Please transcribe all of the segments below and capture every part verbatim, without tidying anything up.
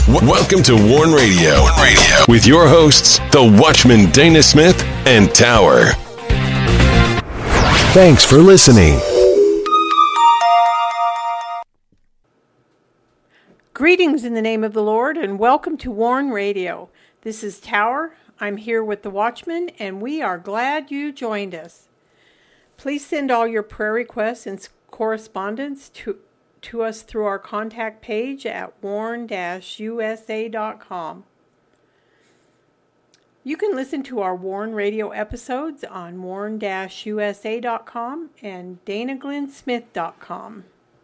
W- welcome to Warn Radio. Warn Radio with your hosts, the Watchman Dana Smith and Tower. Thanks for listening. Greetings in the name of the Lord, and welcome to Warn Radio. This is Tower. I'm here with the Watchman, and we are glad you joined us. Please send all your prayer requests and correspondence to, to us through our contact page at warn dash u s a dot com. You can listen to our Warn Radio episodes on warn dash u s a dot com and dana glenn smith dot com.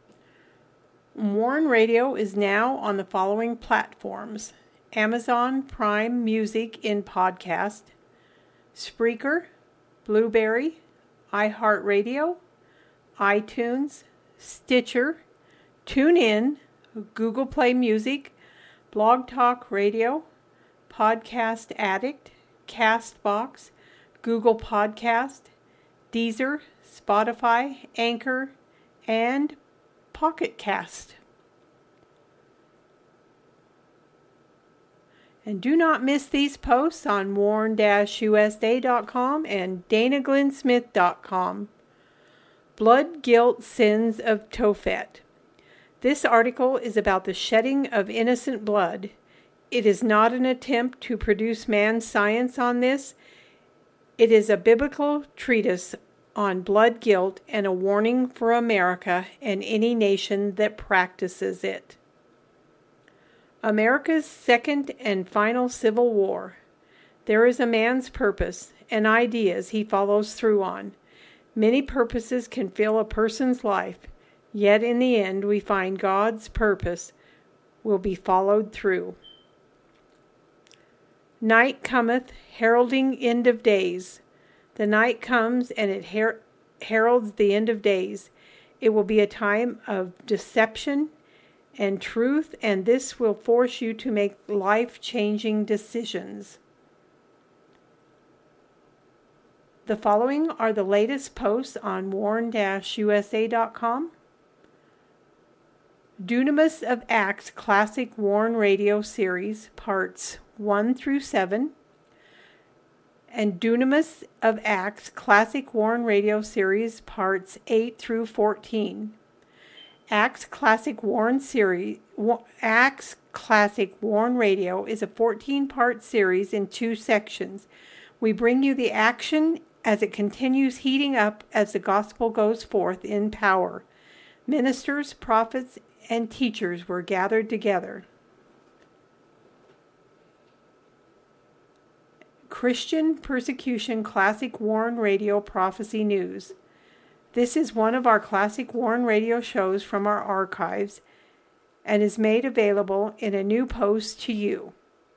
Warn Radio is now on the following platforms: Amazon Prime Music in podcast, Spreaker, Blueberry, iHeartRadio, iTunes, Stitcher, TuneIn, Google Play Music, Blog Talk Radio, Podcast Addict, Castbox, Google Podcast, Deezer, Spotify, Anchor, and Pocket Cast. And do not miss these posts on warn dash u s a dot com and dana glenn smith dot com. Blood, Guilt, Sins of Tophet. This article is about the shedding of innocent blood. It is not an attempt to produce man's science on this. It is a biblical treatise on blood guilt and a warning for America and any nation that practices it. America's second and final civil war. There is a man's purpose and ideas he follows through on. Many purposes can fill a person's life, yet in the end we find God's purpose will be followed through. Night cometh, heralding end of days. The night comes and it her- heralds the end of days. It will be a time of deception and truth, and this will force you to make life-changing decisions. The following are the latest posts on warn dash u s a dot com. Dunamis of Acts Classic Warn Radio Series, Parts one through seven. And Dunamis of Acts Classic Warn Radio Series, Parts eight through fourteen. Acts Classic Warn Series, Acts Classic Warn Radio is a fourteen-part series in two sections. We bring you the action as it continues heating up as the gospel goes forth in power. Ministers, prophets, and teachers were gathered together. Christian Persecution Classic Warn Radio Prophecy News. This is one of our classic Warn Radio shows from our archives and is made available in a new post to you.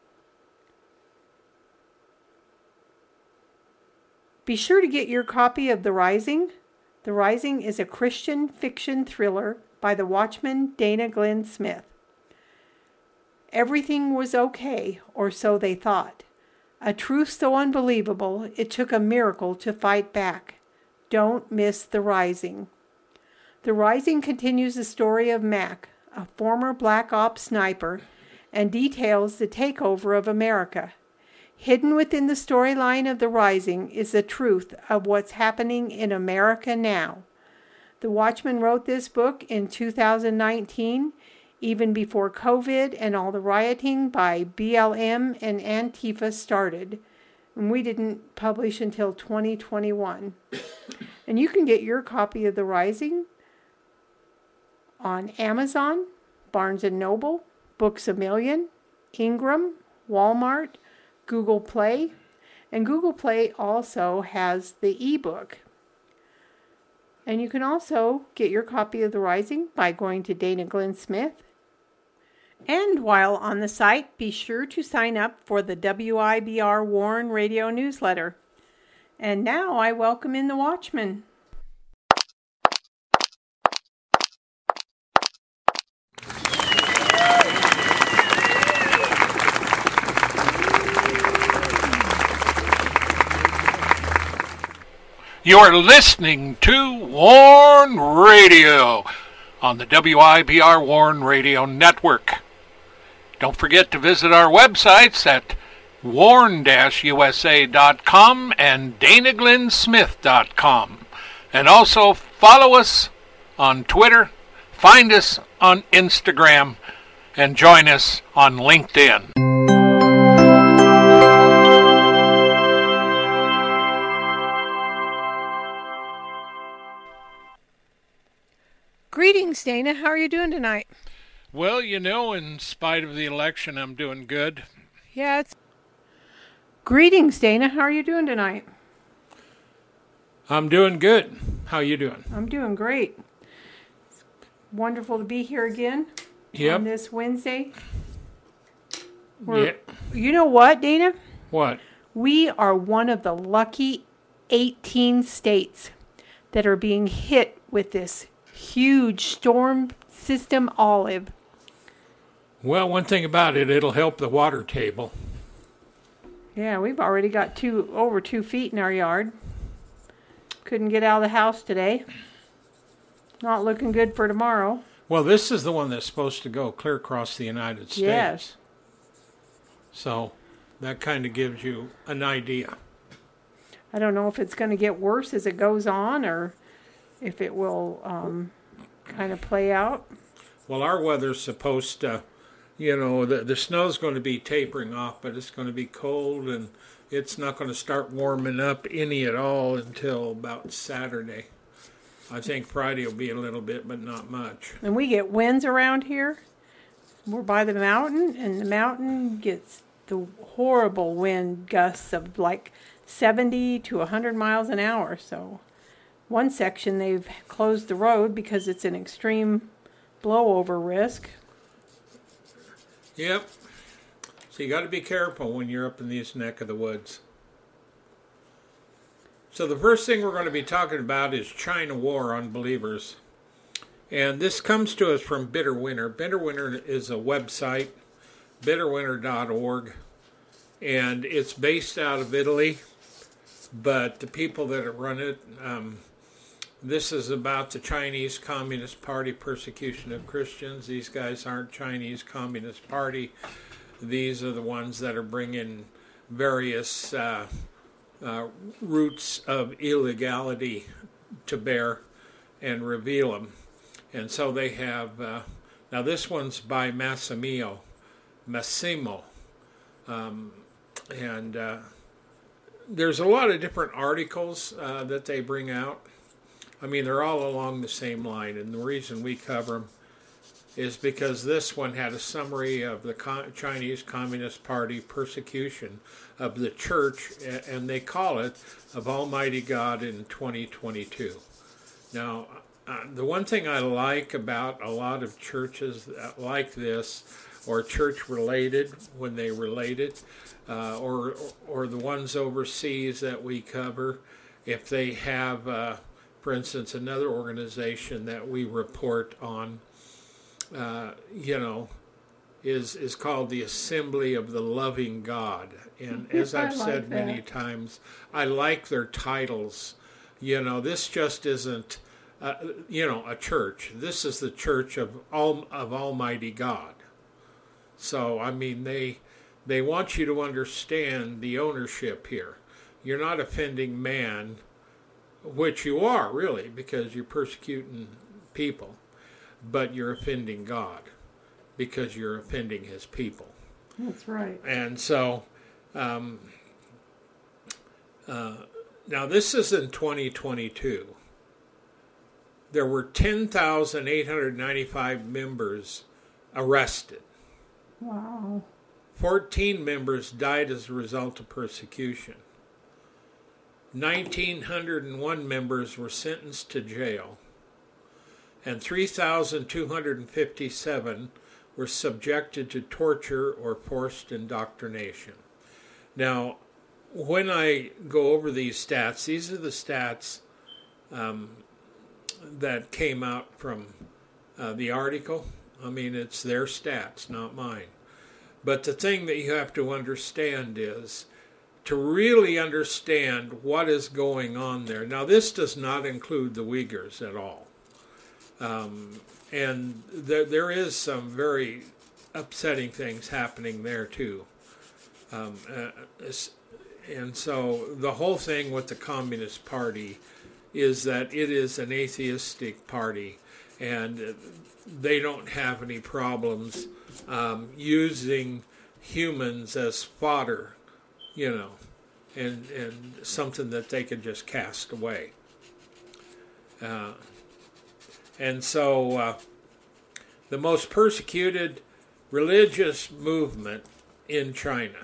Be sure to get your copy of The Rising. The Rising is a Christian fiction thriller by the Watchman Dana Glenn Smith. Everything was okay, or so they thought. A truth so unbelievable, it took a miracle to fight back. Don't miss The Rising. The Rising continues the story of Mac, a former Black Ops sniper, and details the takeover of America. Hidden within the storyline of The Rising is the truth of what's happening in America now. The Watchman wrote this book in two thousand nineteen, even before COVID and all the rioting by B L M and Antifa started. And we didn't publish until twenty twenty-one. And you can get your copy of The Rising on Amazon, Barnes and Noble, Books A Million, Ingram, Walmart, Google Play, and Google Play also has the ebook. And you can also get your copy of The Rising by going to Dana Glenn Smith. And while on the site, be sure to sign up for the W I B R Warn Radio newsletter. And now I welcome in the Watchman. You're listening to Warn Radio on the W I B R Warn Radio Network. Don't forget to visit our websites at warn dash u s a dot com and dana glenn smith dot com. And also follow us on Twitter, find us on Instagram, and join us on LinkedIn. Greetings, Dana. How are you doing tonight? Well, you know, in spite of the election, I'm doing good. Yeah, it's... Greetings, Dana. How are you doing tonight? I'm doing good. How you doing? I'm doing great. It's wonderful to be here again Yep. on this Wednesday. We're, Yeah. You know what, Dana? What? We are one of the lucky eighteen states that are being hit with this huge storm system Olive. Well, one thing about it, it'll help the water table. Yeah, we've already got two over two feet in our yard. Couldn't get out of the house today. Not looking good for tomorrow. Well, this is the one that's supposed to go clear across the United States. Yes. So that kind of gives you an idea. I don't know if it's going to get worse as it goes on or if it will um, kind of play out. Well, our weather's supposed to, you know, the, the snow's going to be tapering off, but it's going to be cold, and it's not going to start warming up any at all until about Saturday. I think Friday will be a little bit, but not much. And we get winds around here. We're by the mountain, and the mountain gets the horrible wind gusts of like seventy to one hundred miles an hour. So one section they've closed the road because it's an extreme blowover risk. Yep. So you got to be careful when you're up in these neck of the woods. So the first thing we're going to be talking about is China War on Believers. And this comes to us from Bitter Winter. Bitter Winter is a website, bitter winter dot org, and it's based out of Italy. But the people that run it, um, this is about the Chinese Communist Party persecution of Christians. These guys aren't Chinese Communist Party. These are the ones that are bringing various uh, uh, roots of illegality to bear and reveal them. And so they have, uh, now this one's by Massimo, Massimo. Um, and uh, there's a lot of different articles uh, that they bring out. I mean, they're all along the same line, and the reason we cover them is because this one had a summary of the Chinese Communist Party persecution of the church, and they call it of Almighty God in twenty twenty-two. Now, uh, the one thing I like about a lot of churches like this, or church-related, when they relate it, uh, or, or the ones overseas that we cover, if they have... Uh, For instance, another organization that we report on, uh, you know, is is called the Assembly of the Loving God. And as I've like said that. many times, I like their titles. You know, this just isn't, uh, you know, a church. This is the Church of Al- of Almighty God. So, I mean, they they want you to understand the ownership here. You're not offending man, which you are, really, because you're persecuting people, but you're offending God because you're offending his people. That's right. And so, um, uh, now this is in twenty twenty-two. There were ten thousand eight hundred ninety-five members arrested. Wow. fourteen members died as a result of persecution. one thousand nine hundred one members were sentenced to jail, and three thousand two hundred fifty-seven were subjected to torture or forced indoctrination. Now, when I go over these stats, these are the stats um, that came out from uh, the article. I mean, it's their stats, not mine. But the thing that you have to understand is to really understand what is going on there. Now, this does not include the Uyghurs at all. Um, and there, there is some very upsetting things happening there too. Um, uh, and so the whole thing with the Communist Party is that it is an atheistic party, and they don't have any problems um, using humans as fodder, you know, and, and something that they can just cast away. Uh, and so uh, the most persecuted religious movement in China,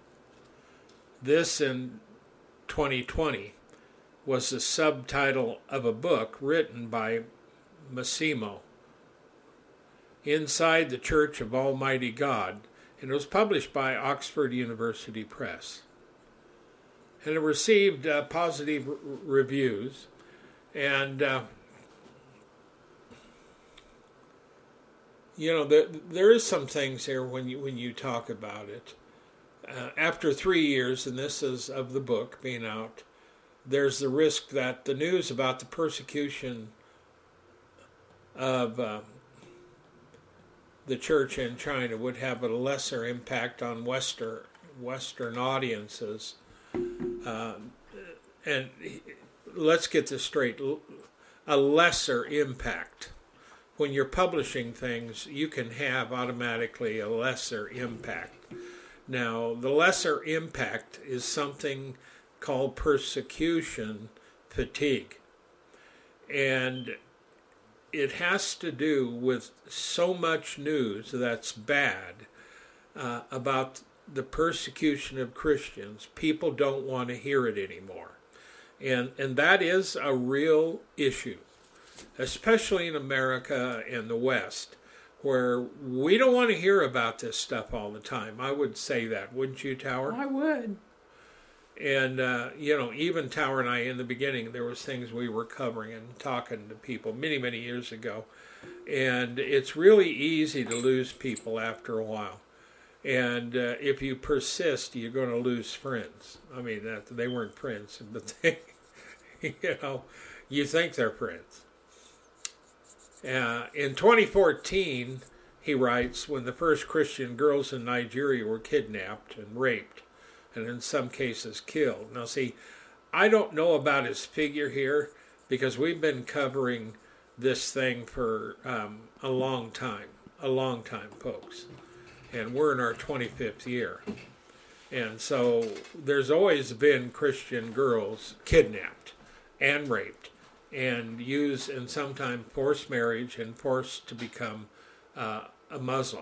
this in twenty twenty, was the subtitle of a book written by Massimo, Inside the Church of Almighty God, and it was published by Oxford University Press. And it received uh, positive r- reviews, and uh, you know, there, there is some things here when you when you talk about it. Uh, after three years, and this is of the book being out, there's the risk that the news about the persecution of uh, the church in China would have a lesser impact on Western Western audiences. Uh, and let's get this straight: a lesser impact. When you're publishing things, you can have automatically a lesser impact. Now, the lesser impact is something called persecution fatigue. And it has to do with so much news that's bad uh, about the persecution of Christians. People don't want to hear it anymore. And, and that is a real issue, especially in America and the West, where we don't want to hear about this stuff all the time. I would say that, wouldn't you, Tower? I would. And, uh, you know, even Tower and I, in the beginning, there was things we were covering and talking to people many, many years ago. And it's really easy to lose people after a while. And uh, if you persist, you're going to lose friends. I mean, that they weren't friends, but they, you know, you think they're friends. Uh, in twenty fourteen, he writes, when the first Christian girls in Nigeria were kidnapped and raped, and in some cases killed. Now see, I don't know about his figure here, because we've been covering this thing for um, a long time, a long time, folks. And we're in our twenty-fifth year. And so there's always been Christian girls kidnapped and raped and used, and sometimes forced marriage and forced to become uh, a Muslim.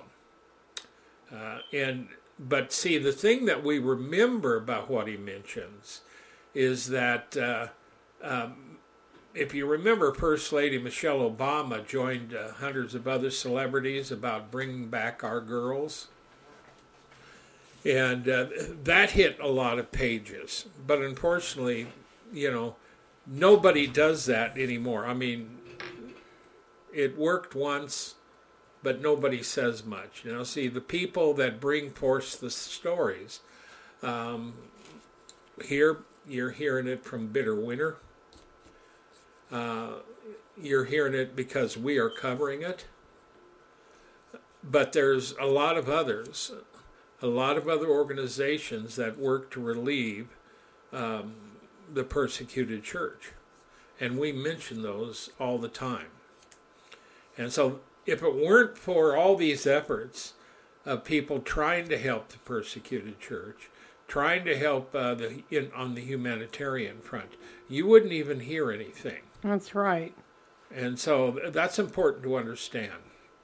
Uh, and But see, the thing that we remember about what he mentions is that uh, um, if you remember, First Lady Michelle Obama joined uh, hundreds of other celebrities about bringing back our girls. And uh, that hit a lot of pages. But unfortunately, you know, nobody does that anymore. I mean, it worked once, but nobody says much. You know, see, the people that bring forth the stories, um, here you're hearing it from Bitter Winter. Uh, you're hearing it because we are covering it. But there's a lot of others, a lot of other organizations that work to relieve um, the persecuted church. And we mention those all the time. And so if it weren't for all these efforts of people trying to help the persecuted church, trying to help uh, the in, on the humanitarian front, you wouldn't even hear anything. That's right. And so that's important to understand.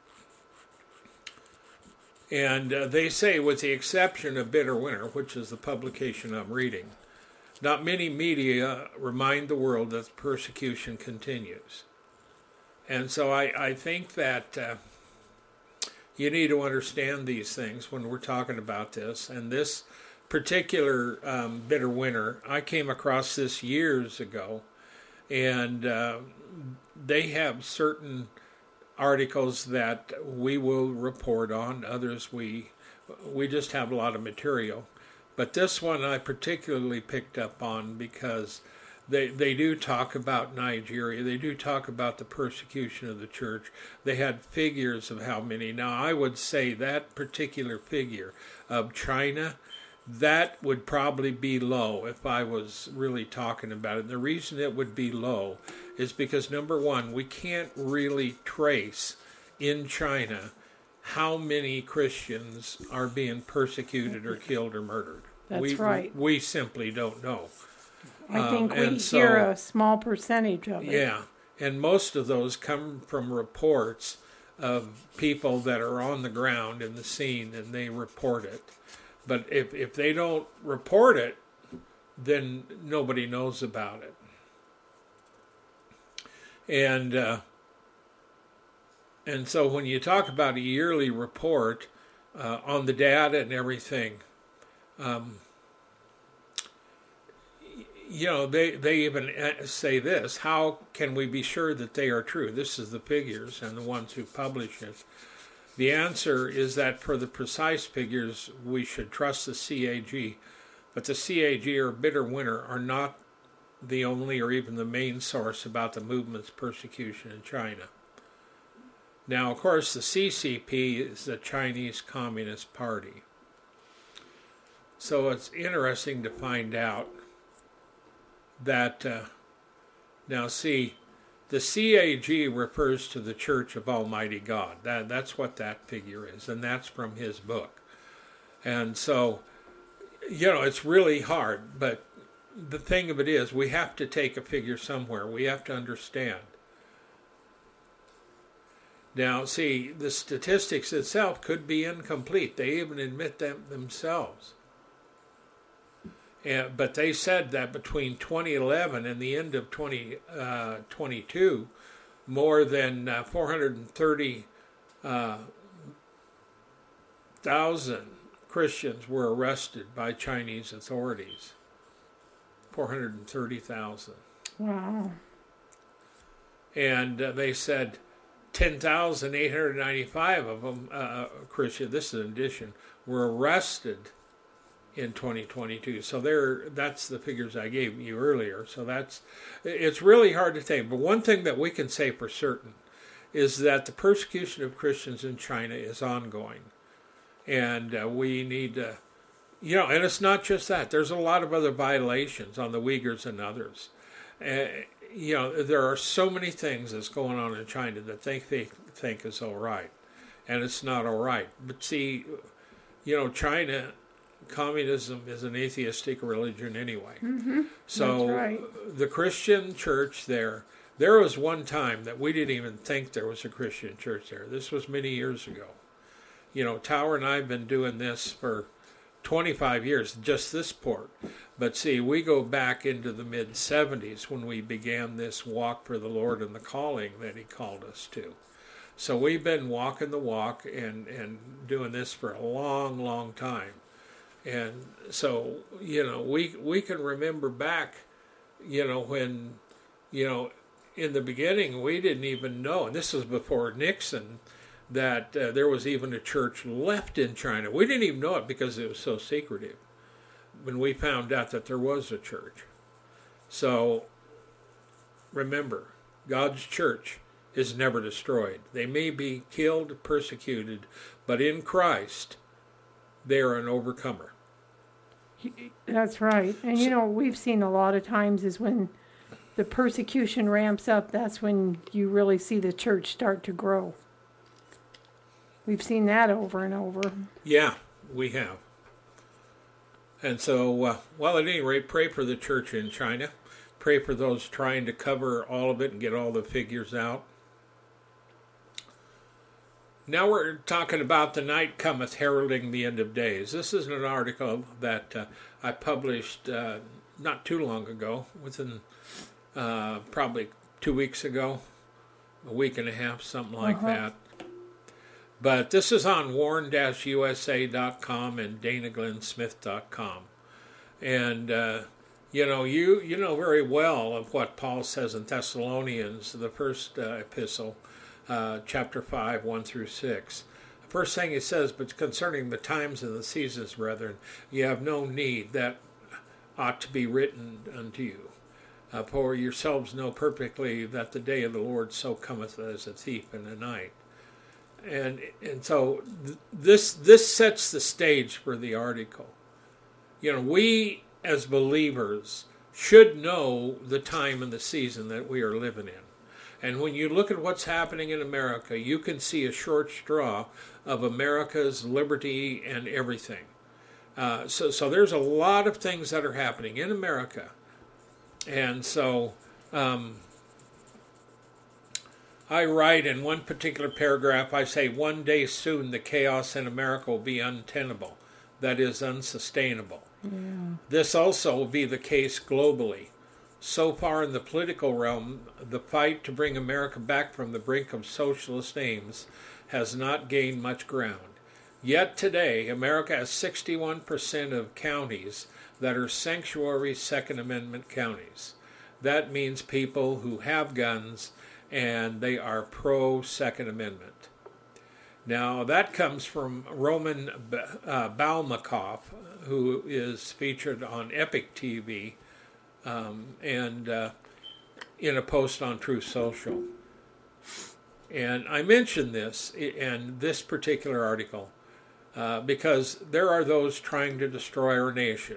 And uh, they say, with the exception of Bitter Winter, which is the publication I'm reading, not many media remind the world that the persecution continues. And so I, I think that uh, you need to understand these things when we're talking about this. And this particular um, Bitter Winter, I came across this years ago, and uh, they have certain articles that we will report on. Others we we just have a lot of material. But this one I particularly picked up on because they they do talk about Nigeria. They do talk about the persecution of the church. They had figures of how many. Now, I would say that particular figure of China, that would probably be low if I was really talking about it. The reason it would be low is because, number one, we can't really trace in China how many Christians are being persecuted or killed or murdered. That's we, right. We simply don't know. I think um, we and hear so, a small percentage of it. Yeah, and most of those come from reports of people that are on the ground in the scene, and they report it. But if, if they don't report it, then nobody knows about it. And uh, and so when you talk about a yearly report uh, on the data and everything, um, you know, they, they even say this: how can we be sure that they are true? This is the figures and the ones who publish it. The answer is that for the precise figures, we should trust the C A G. But the C A G or Bitter Winter are not the only or even the main source about the movement's persecution in China. Now, of course, the C C P is the Chinese Communist Party. So it's interesting to find out that, uh, now see, the C A G refers to the Church of Almighty God. That, that's what that figure is, and that's from his book. And so, you know, it's really hard, but the thing of it is, we have to take a figure somewhere. We have to understand. Now, see, the statistics itself could be incomplete. They even admit them themselves. And, but they said that between twenty eleven and the end of twenty twenty-two, more than uh, four hundred thirty thousand uh, Christians were arrested by Chinese authorities. four hundred thirty thousand. Wow. And uh, they said ten thousand eight hundred ninety-five of them, uh, Christian, this is an addition, were arrested in twenty twenty-two. So there, that's the figures I gave you earlier. So that's, it's really hard to think. But one thing that we can say for certain is that the persecution of Christians in China is ongoing. And uh, we need to, you know, and it's not just that. There's a lot of other violations on the Uyghurs and others. Uh, you know, there are so many things that's going on in China that they think, think is all right. And it's not all right. But see, you know, China, communism is an atheistic religion anyway. Mm-hmm. So That's right. The Christian church there, there was one time that we didn't even think there was a Christian church there. This was many years ago. You know, Tower and I have been doing this for twenty-five years, just this port. But see, we go back into the mid seventies when we began this walk for the Lord and the calling that he called us to. So we've been walking the walk and, and doing this for a long, long time. And so, you know, we we can remember back, you know, when, you know, in the beginning we didn't even know, and this was before Nixon, that uh, there was even a church left in China. We didn't even know it because it was so secretive when we found out that there was a church. So, remember, God's church is never destroyed. They may be killed, persecuted, but in Christ, they are an overcomer. That's right. And, you know, we've seen a lot of times is when the persecution ramps up, that's when you really see the church start to grow. We've seen that over and over. Yeah, we have. And so, uh, well, at any rate, pray for the church in China. Pray for those trying to cover all of it and get all the figures out. Now we're talking about The Night Cometh, Heralding the End of Days. This is an article that uh, I published uh, not too long ago, within uh, probably two weeks ago, a week and a half, something like uh-huh. that. But this is on warn dash U S A dot com and dana glenn smith dot com. And, uh, you know, you, you know very well of what Paul says in Thessalonians, the first uh, epistle, uh, chapter five, one through six. The first thing he says, but concerning the times and the seasons, brethren, you have no need that ought to be written unto you. Uh, for yourselves know perfectly that the day of the Lord so cometh as a thief in the night. And and so th- this this sets the stage for the article. You know, we as believers should know the time and the season that we are living in. And when you look at what's happening in America, you can see a short straw of America's liberty and everything. Uh, so, so there's a lot of things that are happening in America. And so um, I write in one particular paragraph, I say, one day soon the chaos in America will be untenable. That is, unsustainable. Yeah. This also will be the case globally. So far in the political realm, the fight to bring America back from the brink of socialist aims has not gained much ground. Yet today, America has sixty-one percent of counties that are sanctuary Second Amendment counties. That means people who have guns and they are pro-Second Amendment. Now, that comes from Roman uh, Balmakov, who is featured on Epic T V um, and uh, in a post on Truth Social. And I mention this in this particular article uh, because there are those trying to destroy our nation.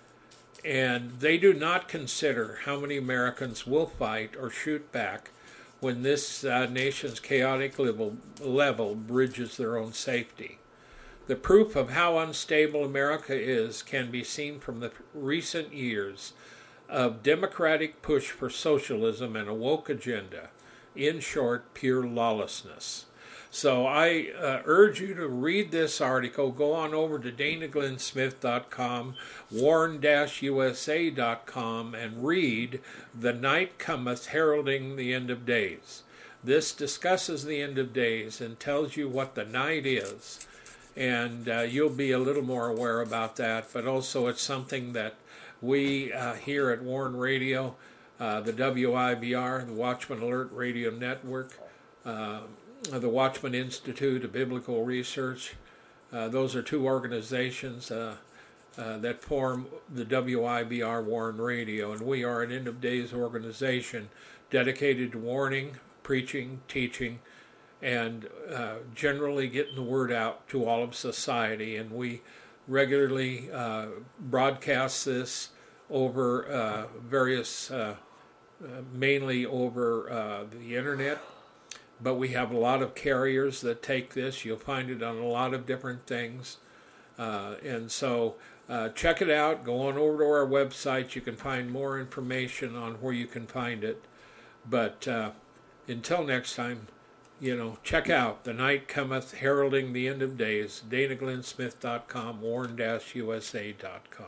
And they do not consider how many Americans will fight or shoot back when this uh, nation's chaotic level, level bridges their own safety. The proof of how unstable America is can be seen from the recent years of democratic push for socialism and a woke agenda. In short, pure lawlessness. So I uh, urge you to read this article. Go on over to dana glenn smith dot com, warn dash u s a dot com, and read The Night Cometh, Heralding the End of Days. This discusses the end of days and tells you what the night is. And uh, you'll be a little more aware about that. But also it's something that we uh, here at Warn Radio, uh, the W I B R, the Watchman Alert Radio Network, uh, the Watchman Institute of Biblical Research. Uh, those are two organizations uh, uh, that form the W I B R Warn Radio, and we are an end of days organization dedicated to warning, preaching, teaching, and uh, generally getting the word out to all of society. And we regularly uh, broadcast this over uh, various, uh, uh, mainly over uh, the internet. But we have a lot of carriers that take this. You'll find it on a lot of different things. Uh, and so uh, check it out. Go on over to our website. You can find more information on where you can find it. But uh, until next time, you know, check out The Night Cometh, Heralding the End of Days, dana glenn smith dot com, warn dash u s a dot com.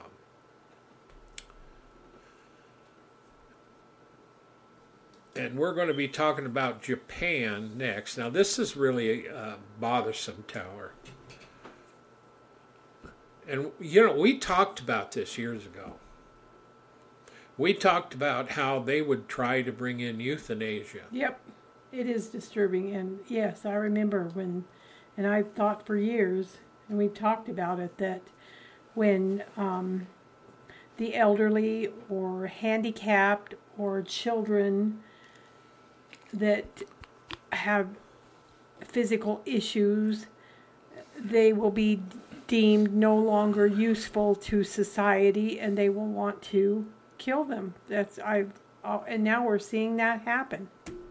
And we're going to be talking about Japan next. Now, this is really a bothersome tower. And, you know, we talked about this years ago. We talked about how they would try to bring in euthanasia. Yep, it is disturbing. And, yes, I remember when, and I've thought for years, and we've talked about it, that when um, the elderly or handicapped or children that have physical issues, they will be deemed no longer useful to society, and they will want to kill them. That's I've, uh, and now we're seeing that happen.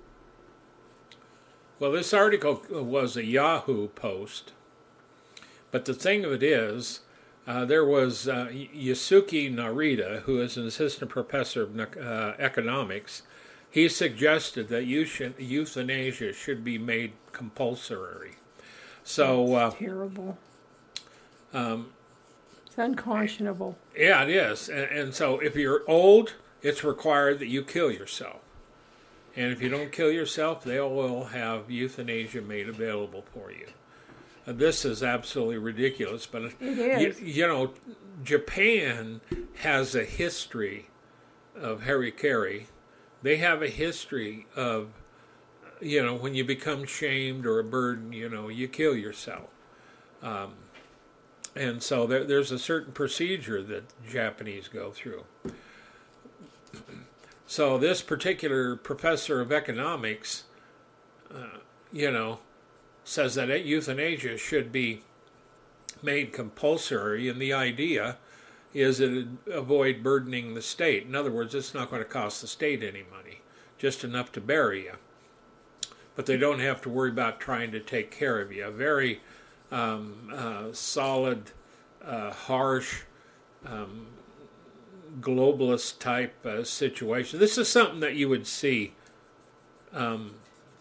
Well, this article was a Yahoo post, but the thing of it is, uh, there was uh, Yasuki Narita, who is an assistant professor of uh, economics. He suggested that euthanasia should be made compulsory. So That's uh, terrible. Um, it's unconscionable. Yeah, it is. And, and so if you're old, it's required that you kill yourself. And if you don't kill yourself, they will have euthanasia made available for you. And this is absolutely ridiculous. But it is. You, you know, Japan has a history of harikari. They have a history of, you know, when you become shamed or a burden, you know, you kill yourself. Um, and so there, there's a certain procedure that Japanese go through. So this particular professor of economics, uh, you know, says that euthanasia should be made compulsory, and the idea is that it avoid burdening the state. In other words, it's not going to cost the state any money, just enough to bury you. But they don't have to worry about trying to take care of you. A very um, uh, solid, uh, harsh, um, globalist type uh, situation. This is something that you would see um,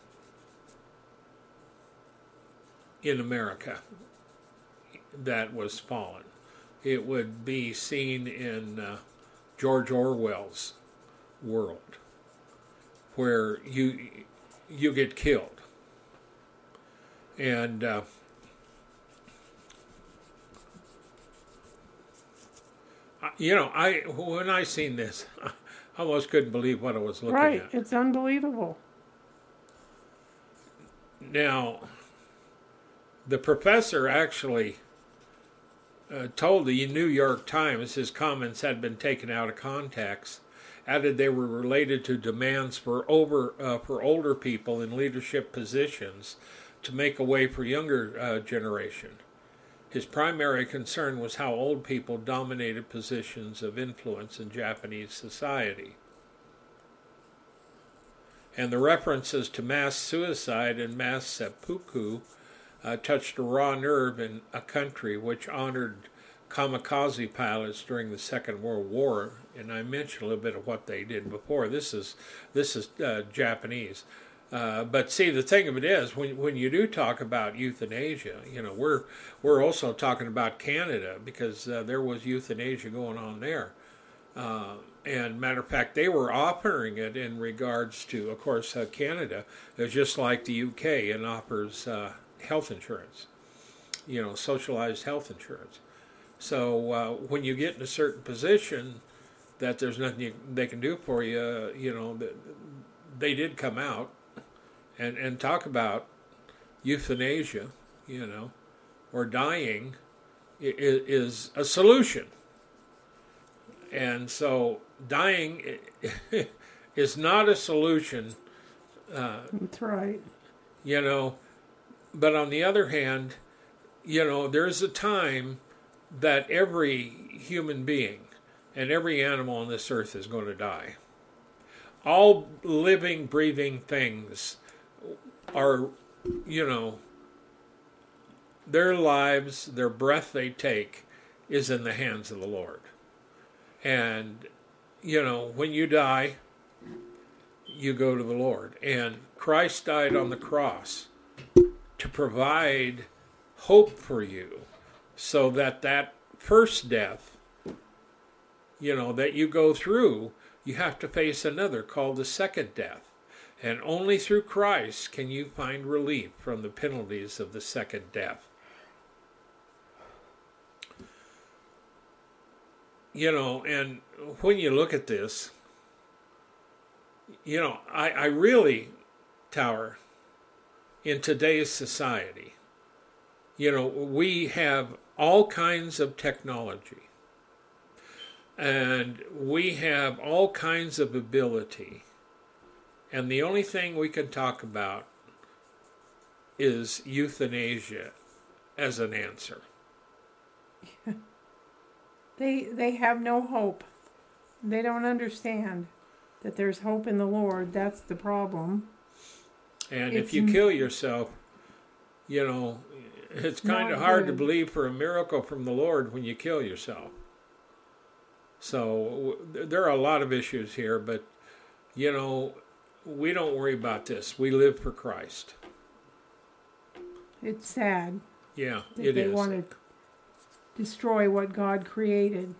in America that was fallen. It would be seen in uh, George Orwell's world, where you you get killed. And uh, you know, I when I seen this, I almost couldn't believe what I was looking right. at. Right, it's unbelievable. Now, the professor actually uh, told the New York Times his comments had been taken out of context, added they were related to demands for over uh, for older people in leadership positions to make a way for younger uh, generation. His primary concern was how old people dominated positions of influence in Japanese society. And the references to mass suicide and mass seppuku uh, touched a raw nerve in a country which honored kamikaze pilots during the Second World War. And I mentioned a little bit of what they did before. This is this is uh, Japanese. Uh, but see, the thing of it is, when when you do talk about euthanasia, you know, we're we're also talking about Canada, because uh, there was euthanasia going on there. Uh, and matter of fact, they were offering it in regards to, of course, uh, Canada is just like the U K and offers uh, health insurance, you know, socialized health insurance. So uh, when you get in a certain position that there's nothing you, they can do for you, you know, they did come out and, and talk about euthanasia, you know, or dying is, is a solution. And so dying is not a solution. Uh, That's right. You know, but on the other hand, you know, there's a time that every human being and every animal on this earth is going to die. All living, breathing things are, you know, their lives, their breath they take is in the hands of the Lord. And, you know, when you die, you go to the Lord. And Christ died on the cross to provide hope for you, so that that first death, you know, that you go through, you have to face another called the second death. And only through Christ can you find relief from the penalties of the second death. You know, and when you look at this, you know, I, I really, Tower, in today's society, you know, we have all kinds of technology, and we have all kinds of ability, and the only thing we can talk about is euthanasia as an answer. They they have no hope. They don't understand that there's hope in the Lord. That's the problem. And It's if you n- kill yourself, you know, it's kind of not hard to good. believe for a miracle from the Lord when you kill yourself. So w- there are a lot of issues here, but, you know, we don't worry about this. We live for Christ. It's sad Yeah, that it they is. want to destroy what God created.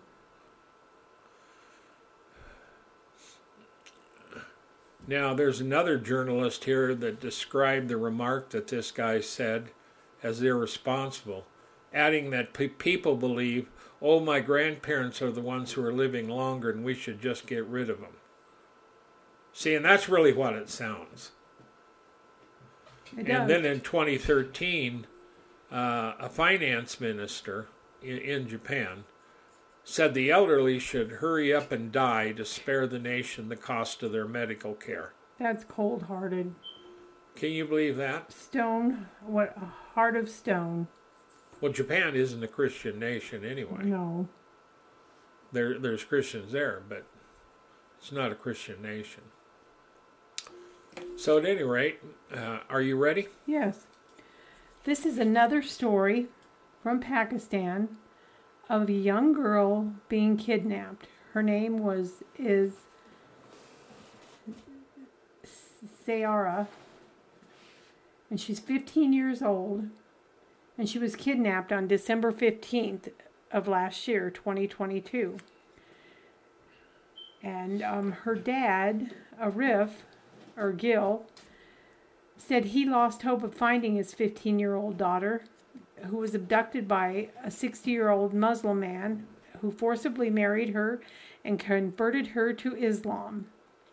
Now, there's another journalist here that described the remark that this guy said as irresponsible, adding that pe- people believe, oh, my grandparents are the ones who are living longer and we should just get rid of them. See, and that's really what it sounds. It And does. then in twenty thirteen, uh, a finance minister in, in Japan said the elderly should hurry up and die to spare the nation the cost of their medical care. That's cold-hearted. Can you believe that? Stone, what a heart of stone. Well, Japan isn't a Christian nation anyway. No. There, there's Christians there, but it's not a Christian nation. So at any rate, uh, are you ready? Yes. This is another story from Pakistan of a young girl being kidnapped. Her name was is Sayara, and she's fifteen years old, and she was kidnapped on December fifteenth of last year, twenty twenty-two. And um, her dad, Arif, or Gil, said he lost hope of finding his fifteen-year-old daughter, who was abducted by a sixty-year-old Muslim man who forcibly married her and converted her to Islam.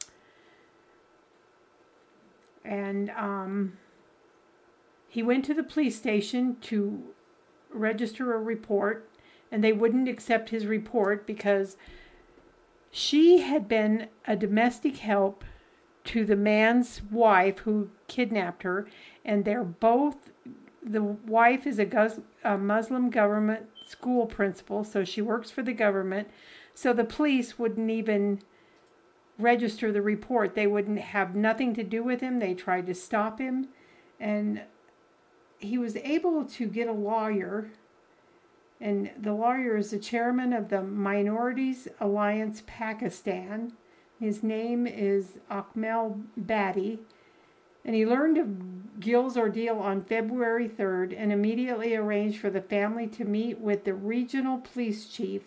And um, he went to the police station to register a report, and they wouldn't accept his report because she had been a domestic help to the man's wife who kidnapped her, and they're both, the wife is a, a Muslim government school principal, so she works for the government, so the police wouldn't even register the report. They wouldn't have nothing to do with him. They tried to stop him, and he was able to get a lawyer, and the lawyer is the chairman of the Minorities Alliance Pakistan. His name is Akmal Badi, and he learned of Gil's ordeal on February third and immediately arranged for the family to meet with the regional police chief,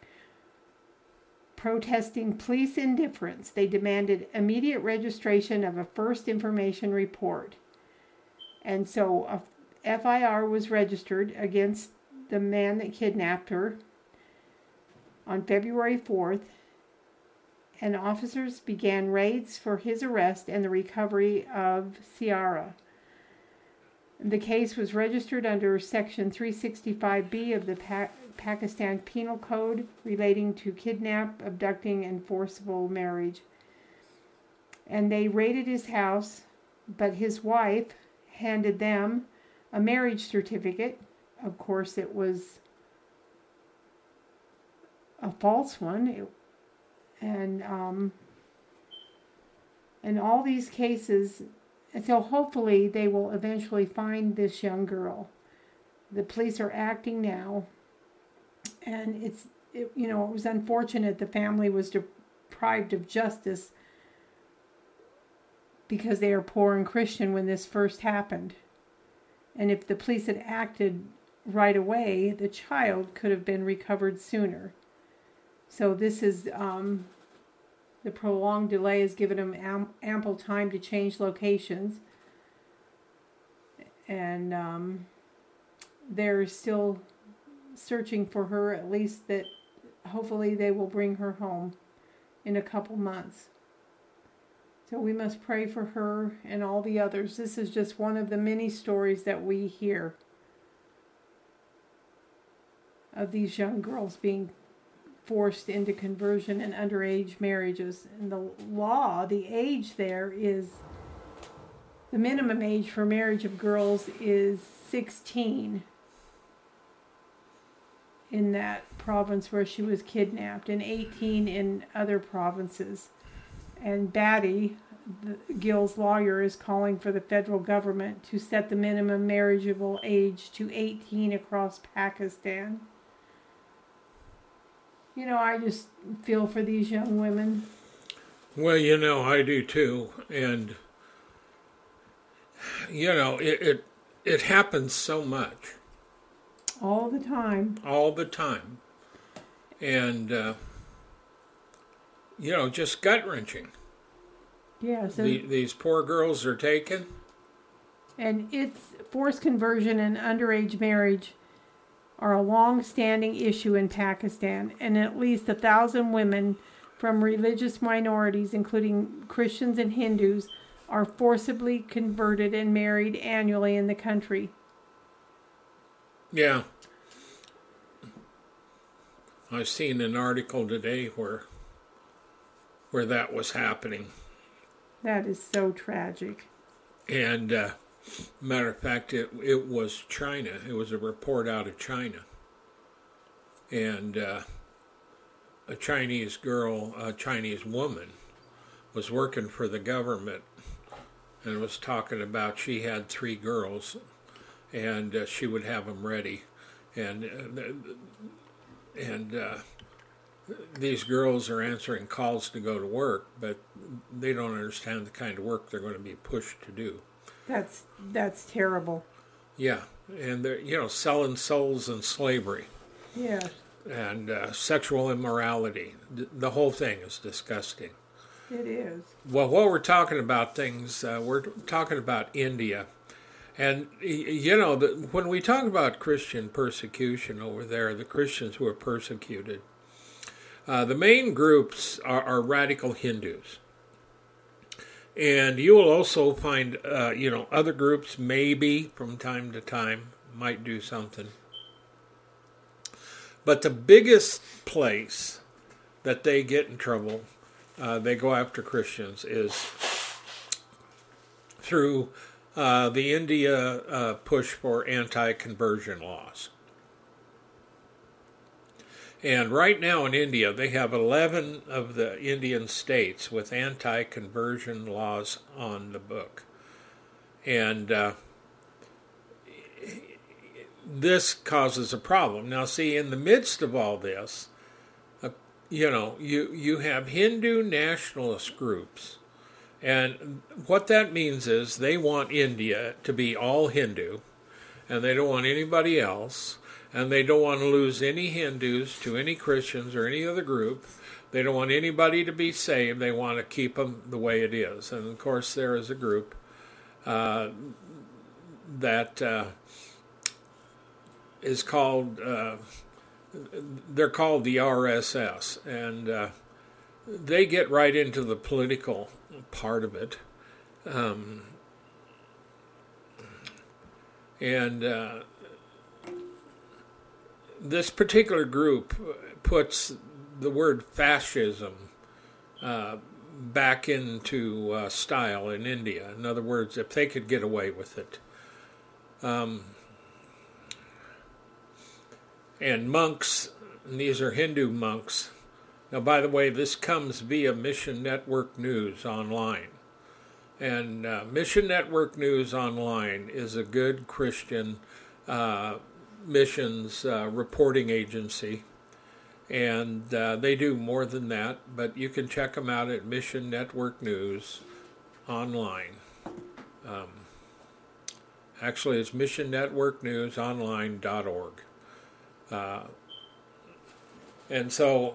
protesting police indifference. They demanded immediate registration of a first information report. And so a F I R was registered against the man that kidnapped her on February fourth, and officers began raids for his arrest and the recovery of Ciara. The case was registered under Section three sixty-five B of the pa- Pakistan Penal Code relating to kidnap, abducting, and forcible marriage. And they raided his house, but his wife handed them a marriage certificate. Of course, it was a false one. It, and um, and all these cases, and so hopefully they will eventually find this young girl. The police are acting now, and it's it, you know it was unfortunate the family was deprived of justice because they are poor and Christian when this first happened. And if the police had acted right away, the child could have been recovered sooner. So this is, um, the prolonged delay has given them am- ample time to change locations. And um, they're still searching for her, at least that hopefully they will bring her home in a couple months. So we must pray for her and all the others. This is just one of the many stories that we hear of these young girls being forced into conversion and underage marriages. And the law, the age there is, the minimum age for marriage of girls is sixteen in that province where she was kidnapped, and eighteen in other provinces. And Badi, the, Gil's lawyer, is calling for the federal government to set the minimum marriageable age to eighteen across Pakistan. You know, I just feel for these young women. Well, you know, I do too. And, you know, it it, it happens so much. All the time. All the time. And, uh, you know, just gut-wrenching. Yes. The, these poor girls are taken. And it's forced conversion and underage marriage are a long-standing issue in Pakistan, and at least a thousand women from religious minorities, including Christians and Hindus, are forcibly converted and married annually in the country. Yeah. I've seen an article today where where that was happening. That is so tragic. And uh, matter of fact, it it was China. It was a report out of China. And uh, a Chinese girl, a Chinese woman, was working for the government and was talking about she had three girls and uh, she would have them ready. And uh, and uh, these girls are answering calls to go to work, but they don't understand the kind of work they're going to be pushed to do. That's that's terrible. Yeah, and they're, you know, selling souls in slavery. Yeah. And uh, sexual immorality. The whole thing is disgusting. It is. Well, while we're talking about things, uh, we're talking about India. And, you know, the, when we talk about Christian persecution over there, the Christians who are persecuted, uh, the main groups are, are radical Hindus. And you will also find, uh, you know, other groups maybe from time to time might do something. But the biggest place that they get in trouble, uh, they go after Christians, is through uh, the India uh, push for anti-conversion laws. And right now in India, they have eleven of the Indian states with anti-conversion laws on the book. And uh, this causes a problem. Now, see, in the midst of all this, uh, you know, you, you have Hindu nationalist groups. And what that means is they want India to be all Hindu, and they don't want anybody else, and they don't want to lose any Hindus to any Christians or any other group. They don't want anybody to be saved. They want to keep them the way it is. And, of course, there is a group uh, that... Uh, is called, uh, they're called the R S S, and uh, they get right into the political part of it. Um, and uh, this particular group puts the word fascism uh, back into uh, style in India. In other words, if they could get away with it. Um, And monks, and these are Hindu monks. Now, by the way, this comes via Mission Network News Online. And uh, Mission Network News Online is a good Christian uh, missions uh, reporting agency. And uh, they do more than that, but you can check them out at Mission Network News Online. Um, actually, it's mission network news online dot org. Uh, and so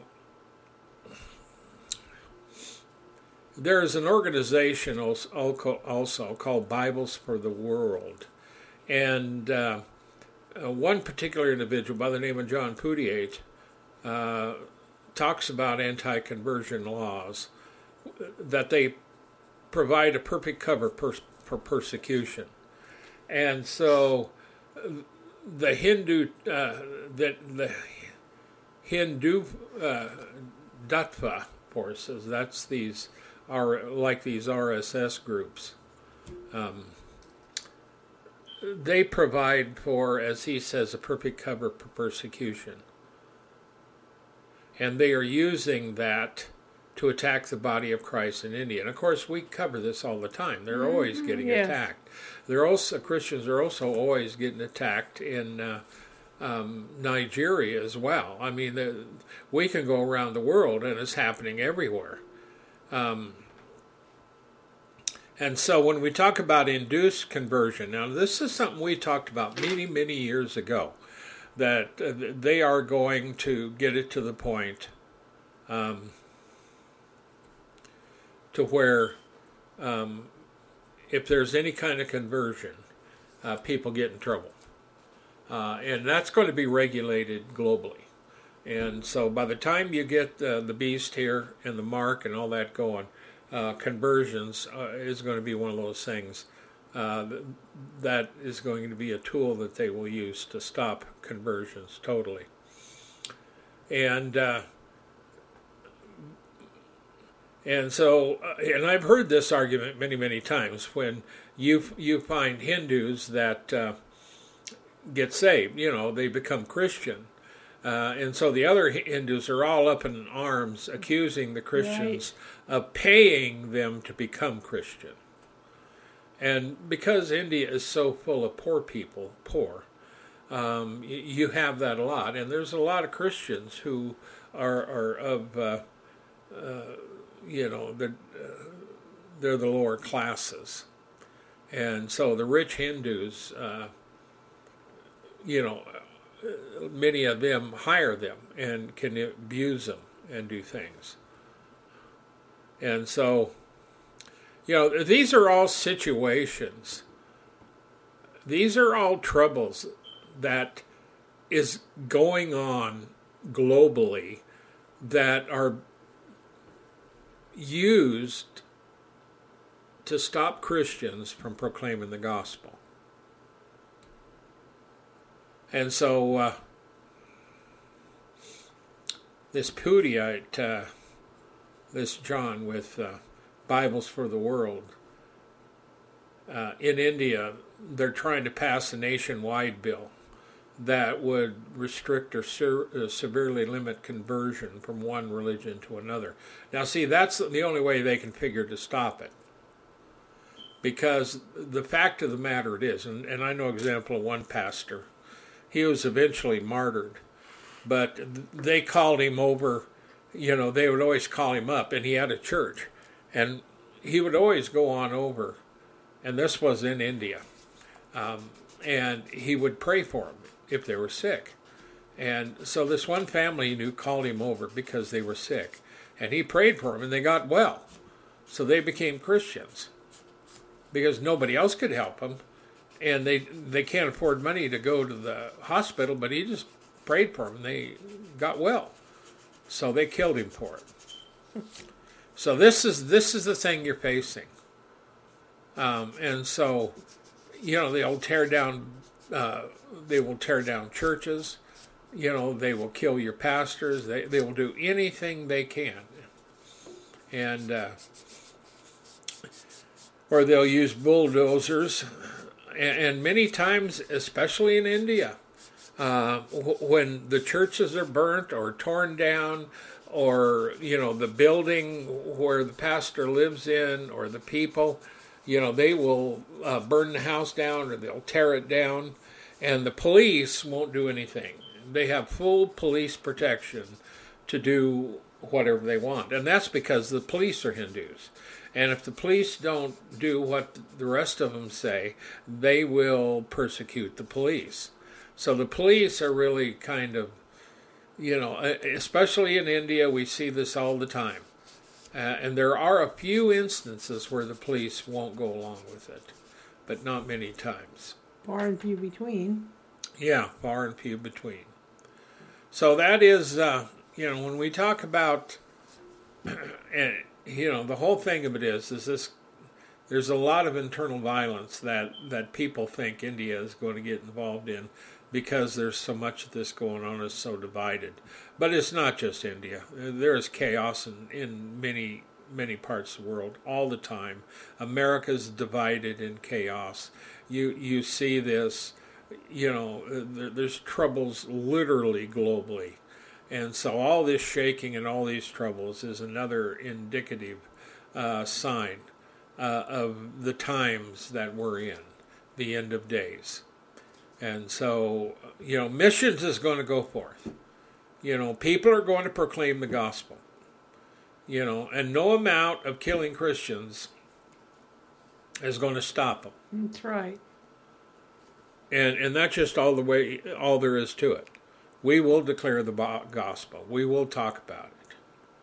there is an organization also, also called Bibles for the World. And uh, uh, one particular individual by the name of John Putiate uh, talks about anti-conversion laws, that they provide a perfect cover per- for persecution. And so the Hindu, uh, the, the Hindu uh, Dattva forces, that's these, are like these R S S groups, um, they provide for, as he says, a perfect cover for persecution. And they are using that to attack the body of Christ in India. And of course, we cover this all the time. They're mm-hmm, always getting yes. attacked. They're also Christians are also always getting attacked in uh, um, Nigeria as well. I mean, the, we can go around the world, and it's happening everywhere. Um, and so when we talk about induced conversion, now this is something we talked about many, many years ago, that uh, they are going to get it to the point um, to where um, if there's any kind of conversion, uh, people get in trouble. Uh, and that's going to be regulated globally. And so by the time you get uh, the beast here and the mark and all that going, uh, conversions uh, is going to be one of those things uh, that is going to be a tool that they will use to stop conversions totally. And uh, and so, uh, and I've heard this argument many, many times when you you find Hindus that uh, get saved, you know, they become Christian. Uh, and so the other Hindus are all up in arms accusing the Christians right. of paying them to become Christian. And because India is so full of poor people, poor, um, you, you have that a lot. And there's a lot of Christians who are, are of, uh, uh, you know, the, uh, they're the lower classes. And so the rich Hindus, uh, you know, many of them hire them and can abuse them and do things. And so, you know, these are all situations. These are all troubles that is going on globally that are used to stop Christians from proclaiming the gospel. And so, uh, this Pudiite, uh, this John with uh, Bibles for the World, uh, in India, they're trying to pass a nationwide bill that would restrict or ser- uh, severely limit conversion from one religion to another. Now, see, that's the only way they can figure to stop it. Because the fact of the matter it is, and, and I know an example of one pastor. He was eventually martyred, but they called him over, you know, they would always call him up, and he had a church, and he would always go on over, and this was in India, um, and he would pray for them if they were sick. And so this one family he knew called him over because they were sick, and he prayed for them, and they got well. So they became Christians because nobody else could help them. And they they can't afford money to go to the hospital, but he just prayed for them, and they got well. So they killed him for it. So this is this is the thing you're facing. Um, and so, you know, they'll tear down, uh, they will tear down churches. You know, they will kill your pastors. They they will do anything they can, and uh, or they'll use bulldozers. And many times, especially in India, uh, when the churches are burnt or torn down, or, you know, the building where the pastor lives in, or the people, you know, they will uh, burn the house down or they'll tear it down, and the police won't do anything. They have full police protection to do whatever they want. And that's because the police are Hindus. And if the police don't do what the rest of them say, they will persecute the police. So the police are really kind of, you know, especially in India, we see this all the time. Uh, and there are a few instances where the police won't go along with it, but not many times. Far and few between. Yeah, far and few between. So that is, uh, you know, when we talk about... and, you know, the whole thing of it is, is this, there's a lot of internal violence that, that people think India is going to get involved in because there's so much of this going on, it's so divided. But it's not just India. There is chaos in, in many, many parts of the world all the time. America's divided in chaos. You, you see this, you know, there, there's troubles literally globally. And so all this shaking and all these troubles is another indicative uh, sign uh, of the times that we're in, the end of days. And so, you know, missions is going to go forth. You know, people are going to proclaim the gospel. You know, and no amount of killing Christians is going to stop them. That's right. And and that's just all the way, all there is to it. We will declare the gospel. We will talk about it.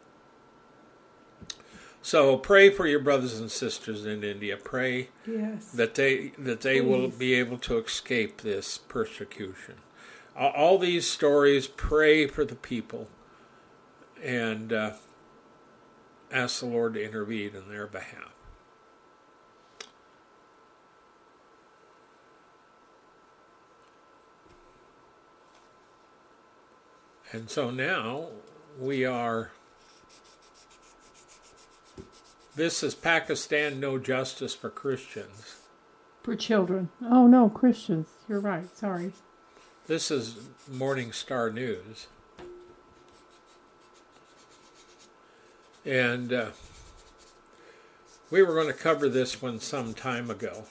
So pray for your brothers and sisters in India. Pray yes. that they that they Please. will be able to escape this persecution. All these stories, pray for the people and uh, ask the Lord to intervene in their behalf. And so now we are, this is Pakistan, no justice for Christians. For children. Oh, no, Christians. You're right. Sorry. This is Morning Star News. And uh, we were going to cover this one some time ago.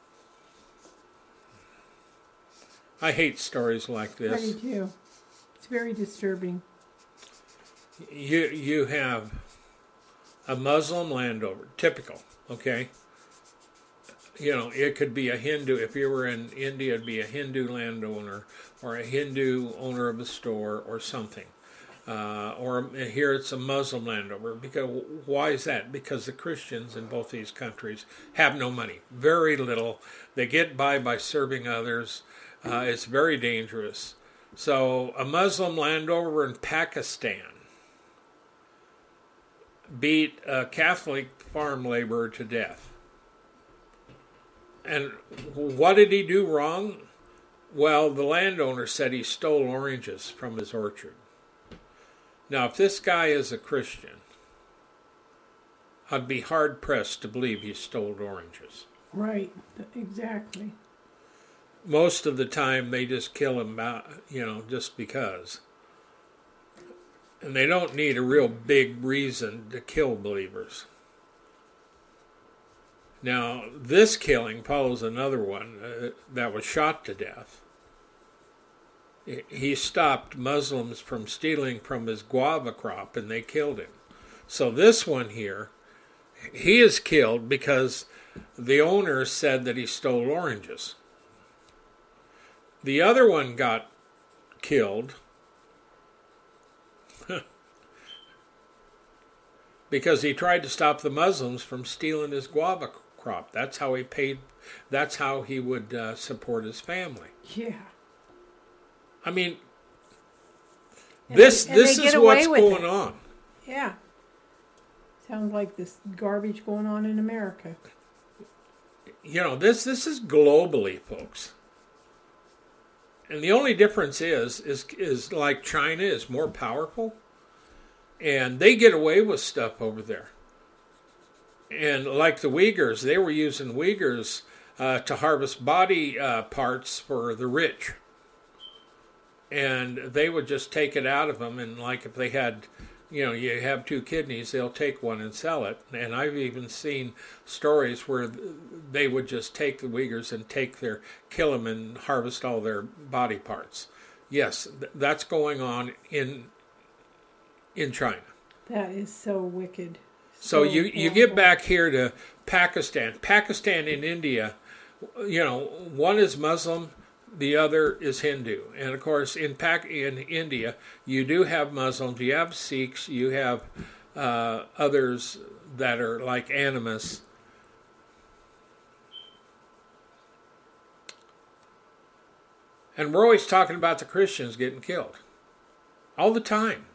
I hate stories like this. I do too. It's very disturbing. You you have a Muslim landowner, typical, okay? You know, it could be a Hindu. If you were in India, it'd be a Hindu landowner or a Hindu owner of a store or something. Uh, or here it's a Muslim landowner. Because why is that? Because the Christians in both these countries have no money, very little. They get by by serving others. Uh, it's very dangerous. So a Muslim landowner in Pakistan beat a Catholic farm laborer to death. And what did he do wrong? Well, the landowner said he stole oranges from his orchard. Now, if this guy is a Christian, I'd be hard-pressed to believe he stole oranges. Right, exactly. Most of the time, they just kill him, you know, just because. And they don't need a real big reason to kill believers. Now, this killing follows another one uh, that was shot to death. He stopped Muslims from stealing from his guava crop, and they killed him. So this one here, he is killed because the owner said that he stole oranges. The other one got killed because he tried to stop the Muslims from stealing his guava crop. That's how he paid, that's how he would uh, support his family. Yeah. I mean, and this they, this is what's going it. on. Yeah. Sounds like this garbage going on in America. You know, this this is globally, folks. And the only difference is, is, is like China is more powerful, and they get away with stuff over there. And like the Uyghurs, they were using Uyghurs uh, to harvest body uh, parts for the rich. And they would just take it out of them, and like if they had, you know, you have two kidneys, they'll take one and sell it. And I've even seen stories where they would just take the Uyghurs and take their, kill them and harvest all their body parts. Yes, th- that's going on in in China. That is so wicked. So, so you, you get back here to Pakistan. Pakistan and India, you know, one is Muslim, the other is Hindu. And of course, in Pac- in India, you do have Muslims, you have Sikhs, you have uh, others that are like animists. And we're always talking about the Christians getting killed. All the time.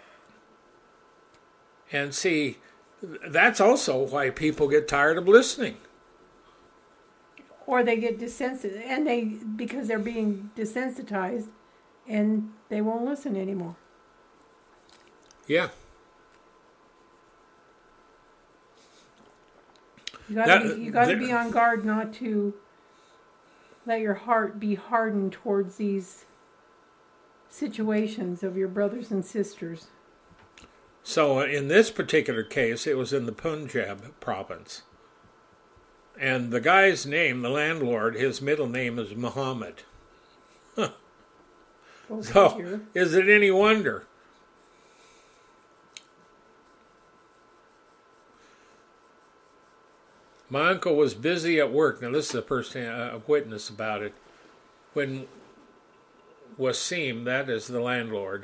And see, that's also why people get tired of listening. Or they get desensitized, and they because they're being desensitized, and they won't listen anymore. Yeah. You gotta, be, you gotta be on guard not to let your heart be hardened towards these situations of your brothers and sisters. So in this particular case, it was in the Punjab province. And the guy's name, the landlord, his middle name is Muhammad. Huh. Oh, so, dear. Is it any wonder? My uncle was busy at work. Now, this is the first uh, witness about it. When Wasim, that is the landlord,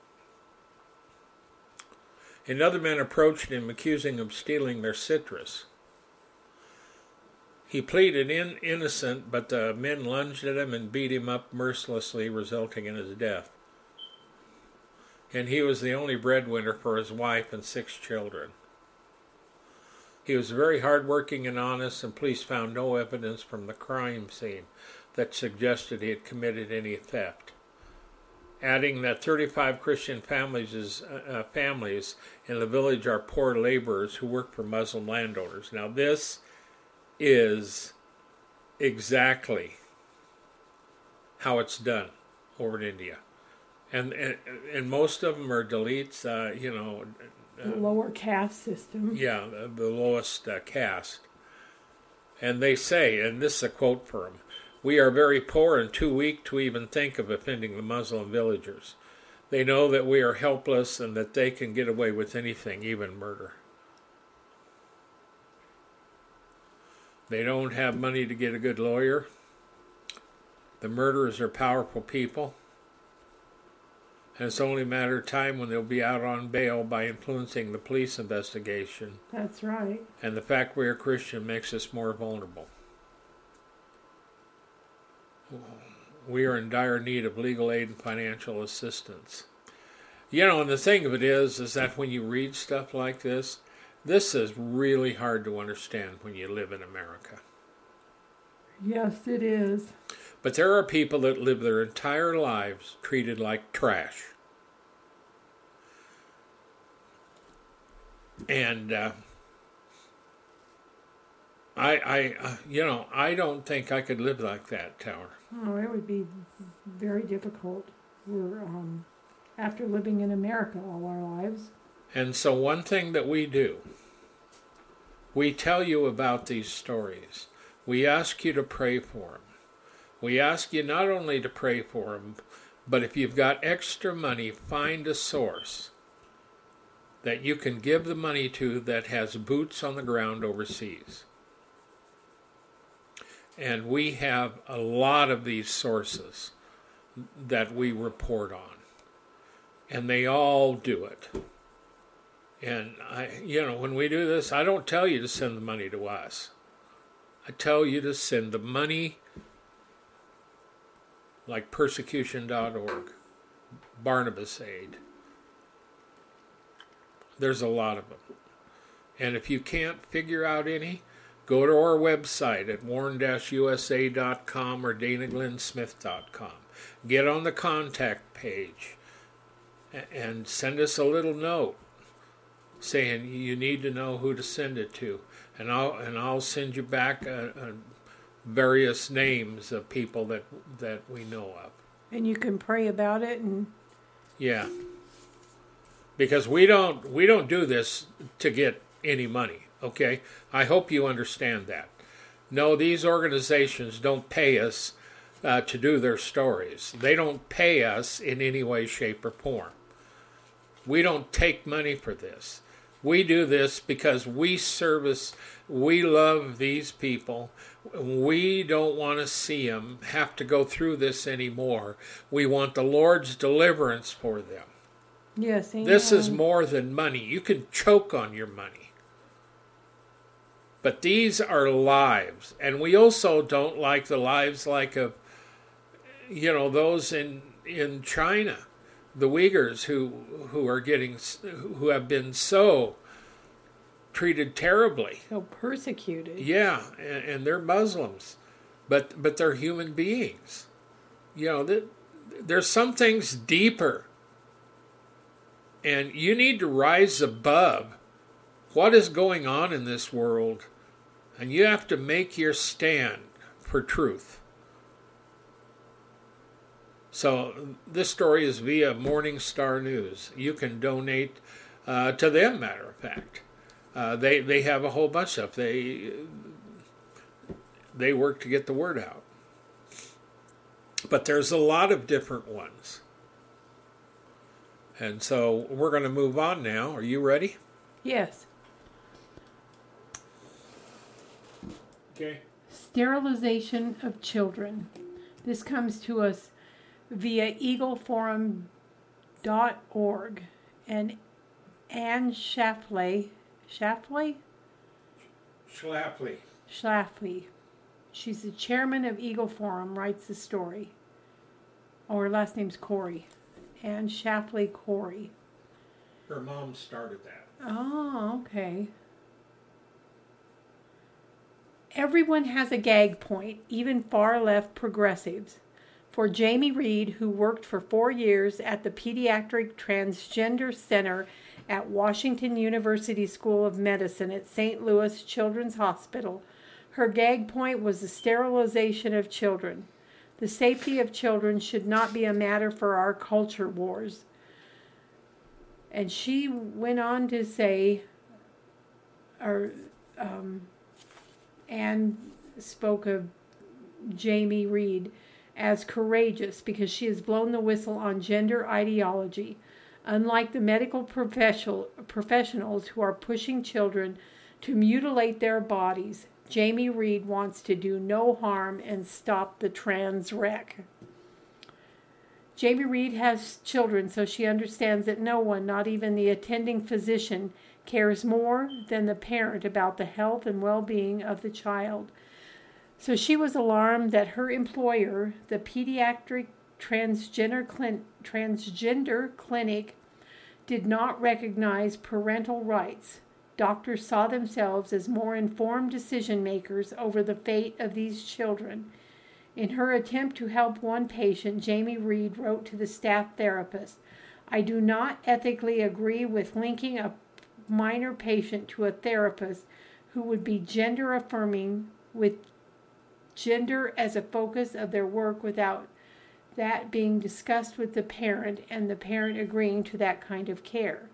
another man approached him, accusing him of stealing their citrus. He pleaded in, innocent, but the men lunged at him and beat him up mercilessly, resulting in his death. And he was the only breadwinner for his wife and six children. He was very hardworking and honest, and police found no evidence from the crime scene that suggested he had committed any theft. adding that thirty-five Christian families is, uh, families in the village are poor laborers who work for Muslim landowners. Now this is exactly how it's done over in India. And, and, and most of them are Dalits, uh, you know. Uh, the lower caste system. Yeah, the, the lowest uh, caste. And they say, and this is a quote from them, "We are very poor and too weak to even think of offending the Muslim villagers. They know that we are helpless and that they can get away with anything, even murder. They don't have money to get a good lawyer. The murderers are powerful people. And it's only a matter of time when they'll be out on bail by influencing the police investigation. That's right. And the fact we are Christian makes us more vulnerable. We are in dire need of legal aid and financial assistance." You know, and the thing of it is, is that when you read stuff like this, this is really hard to understand when you live in America. Yes, it is. But there are people that live their entire lives treated like trash. And uh, I, I, uh, you know, I don't think I could live like that, Tower. Oh, it would be very difficult. We're um, after living in America all our lives. And so one thing that we do, we tell you about these stories. We ask you to pray for them. We ask you not only to pray for them, but if you've got extra money, find a source that you can give the money to that has boots on the ground overseas. And we have a lot of these sources that we report on. And they all do it. And, I, you know, when we do this, I don't tell you to send the money to us. I tell you to send the money like persecution dot org, Barnabas Aid. There's a lot of them. And if you can't figure out any, go to our website at warren dash u s a dot com or dana glenn smith dot com. Get on the contact page and send us a little note saying you need to know who to send it to. And I'll, and I'll send you back a, a various names of people that that we know of. And you can pray about it and yeah. Because we don't we don't do this to get any money, okay? I hope you understand that. No, these organizations don't pay us uh, to do their stories. They don't pay us in any way, shape, or form. We don't take money for this. We do this because we service, we love these people. We don't want to see them have to go through this anymore. We want the Lord's deliverance for them. yes, amen. This is more than money. You can choke on your money. But these are lives. And we also don't like the lives like of, you know, those in, in China. The Uyghurs who who are getting who have been so treated terribly, so persecuted. Yeah, and, and they're Muslims, but but they're human beings. You know, that there's some things deeper, and you need to rise above what is going on in this world, and you have to make your stand for truth. So this story is via Morning Star News. You can donate uh, to them, matter of fact. Uh, they they have a whole bunch of stuff. They, they work to get the word out. But there's a lot of different ones. And so we're going to move on now. Are you ready? Yes. Okay. Sterilization of children. This comes to us via eagle forum dot org, and Anne Schlafly, Schlafly? Schlafly. Schlafly. She's the chairman of Eagle Forum, writes the story. Oh, her last name's Corey. Anne Schlafly Corey. Her mom started that. Oh, okay. Everyone has a gag point, even far left progressives. for Jamie Reed, who worked for four years at the Pediatric Transgender Center at Washington University School of Medicine at Saint Louis Children's Hospital. Her gag point was the sterilization of children. The safety of children should not be a matter for our culture wars. And she went on to say, or, um, and spoke of Jamie Reed as courageous because she has blown the whistle on gender ideology. Unlike the medical professional, professionals who are pushing children to mutilate their bodies, Jamie Reed wants to do no harm and stop the trans wreck. Jamie Reed has children, so she understands that no one, not even the attending physician, cares more than the parent about the health and well-being of the child. So she was alarmed that her employer, the Pediatric Transgender, Clin- Transgender Clinic, did not recognize parental rights. Doctors saw themselves as more informed decision makers over the fate of these children. In her attempt to help one patient, Jamie Reed wrote to the staff therapist, "I do not ethically agree with linking a minor patient to a therapist who would be gender affirming with gender as a focus of their work without that being discussed with the parent and the parent agreeing to that kind of care."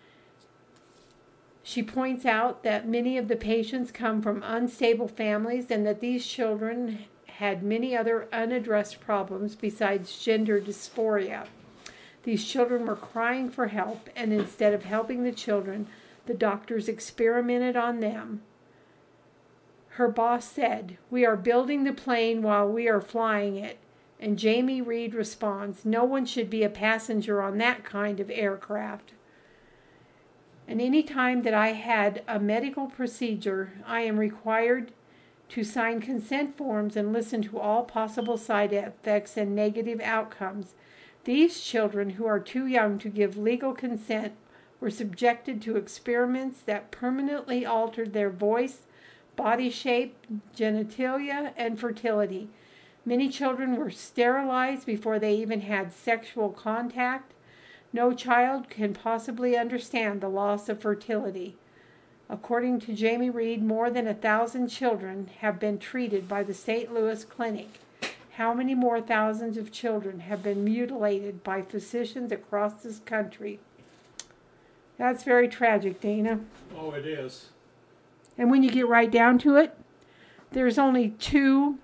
She points out that many of the patients come from unstable families and that these children had many other unaddressed problems besides gender dysphoria. These children were crying for help, and instead of helping the children, the doctors experimented on them. Her boss said, "We are building the plane while we are flying it." And Jamie Reed responds, "No one should be a passenger on that kind of aircraft." And any time that I had a medical procedure, I am required to sign consent forms and listen to all possible side effects and negative outcomes. These children, who are too young to give legal consent, were subjected to experiments that permanently altered their voice, body shape, genitalia, and fertility. Many children were sterilized before they even had sexual contact. No child can possibly understand the loss of fertility. According to Jamie Reed, more than a thousand children have been treated by the Saint Louis Clinic. How many more thousands of children have been mutilated by physicians across this country? That's very tragic, Dana. Oh, it is. And when you get right down to it, there's only two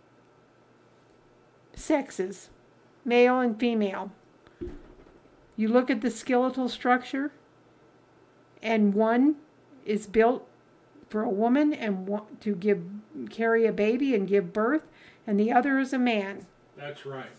sexes, male and female. You look at the skeletal structure, and one is built for a woman and to give carry a baby and give birth, and the other is a man. That's right.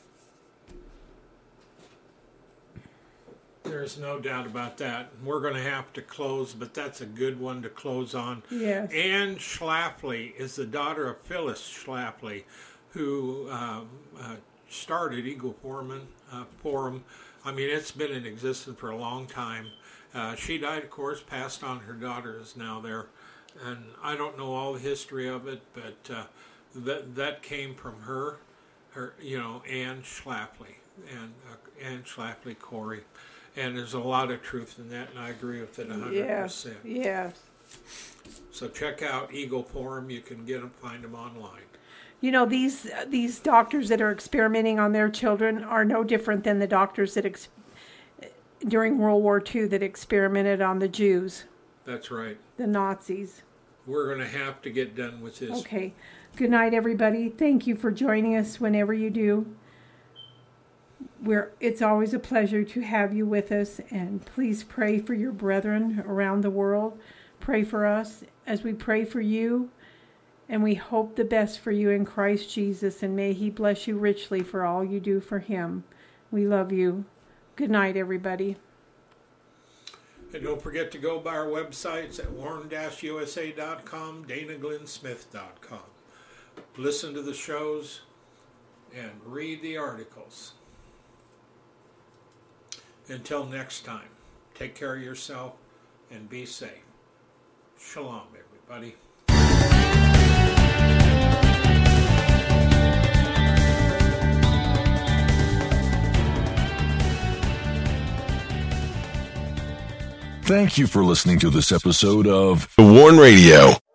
There's no doubt about that. We're going to have to close, but that's a good one to close on. Yes. Anne Schlafly is the daughter of Phyllis Schlafly, who um, uh, started Eagle Forum. Uh, Forum. I mean, it's been in existence for a long time. Uh, she died, of course, passed on. Her daughter is now there. And I don't know all the history of it, but uh, that that came from her, her, you know, Anne Schlafly, and uh, Anne Schlafly Corey. And there's a lot of truth in that, and I agree with it one hundred percent. Yes, yes. So check out Eagle Forum. You can get them, find them online. You know, these these doctors that are experimenting on their children are no different than the doctors that ex- during World War Two that experimented on the Jews. That's right. The Nazis. We're going to have to get done with this. Okay. Good night, everybody. Thank you for joining us whenever you do. We're, it's always a pleasure to have you with us, and please pray for your brethren around the world. Pray for us as we pray for you, and we hope the best for you in Christ Jesus, and may He bless you richly for all you do for Him. We love you. Good night, everybody. And don't forget to go by our websites at warren dash u s a dot com, dana glenn smith dot com. Listen to the shows and read the articles. Until next time, take care of yourself and be safe. Shalom, everybody. Thank you for listening to this episode of The Warn Radio.